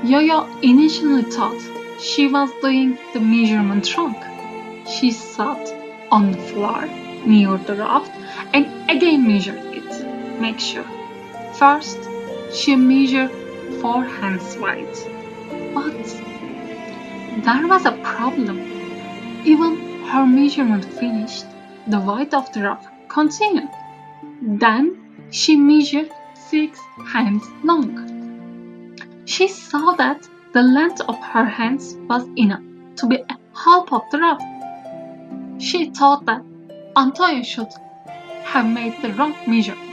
Yo-Yo initially thought she was doing the measurement wrong. She sat on the floor near the raft and again measured it. Make sure. First, she measured 4 hands wide. But there was a problem. Even her measurement finished, the width of the raft continued. Then she measured 6 hands long. She saw that the length of her hands was enough to be a half of the raft. She thought that Antonio should have made the wrong measurement.